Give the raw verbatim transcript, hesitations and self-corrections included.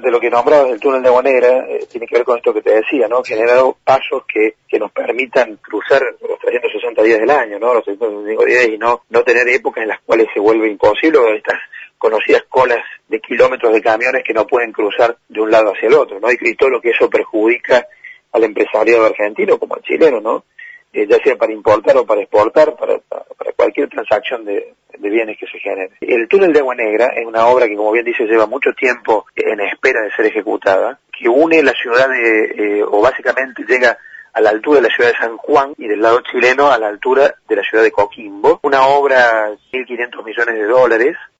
De lo que nombrabas del túnel de Agua Negra, eh, tiene que ver con esto que te decía, ¿no? Generar pasos que, que nos permitan cruzar los trescientos sesenta días del año, ¿no? Los trescientos sesenta y cinco días y no, no tener épocas en las cuales se vuelve imposible, o estas conocidas colas de kilómetros de camiones que no pueden cruzar de un lado hacia el otro, ¿no? Y, y todo lo que eso perjudica al empresariado argentino como al chileno, ¿no? Eh, ya sea para importar o para exportar, para, para, para cualquier transacción de, de bienes que se genere. El túnel de Agua Negra es una obra que, como bien dice, lleva mucho tiempo en espera de ser ejecutada, que une la ciudad de, eh, o básicamente llega a la altura de la ciudad de San Juan y del lado chileno a la altura de la ciudad de Coquimbo. Una obra de mil quinientos millones de dólares,